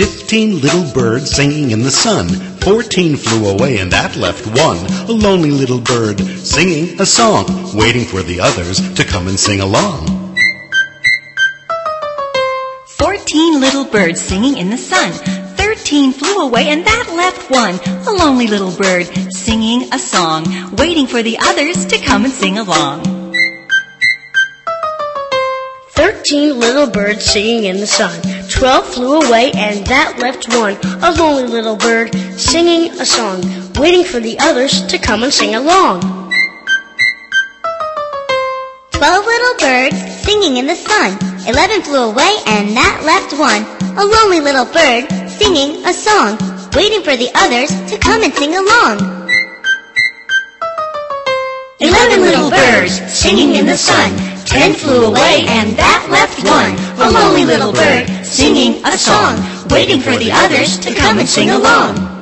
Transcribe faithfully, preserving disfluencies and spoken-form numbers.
Fifteen little birds singing in the sun. Fourteen flew away and that left one, a lonely little bird singing a song, waiting for the others to come and sing along. Fourteen little birds singing in the sun. Thirteen flew away and that left one, a lonely little bird singing a song, waiting for the others to come and sing along. Thirteen little birds singing in the sun. Twelve flew away and that left one, a lonely little bird singing a song, waiting for the others to come and sing along. Twelve little birds singing in the sun. Eleven flew away and that left one, a lonely little bird singing a song, waiting for the others to come and sing along. Eleven little birds singing in the sun. Ten flew away and that left one, a lonely little bird singing a song, waiting for the others to come and sing along.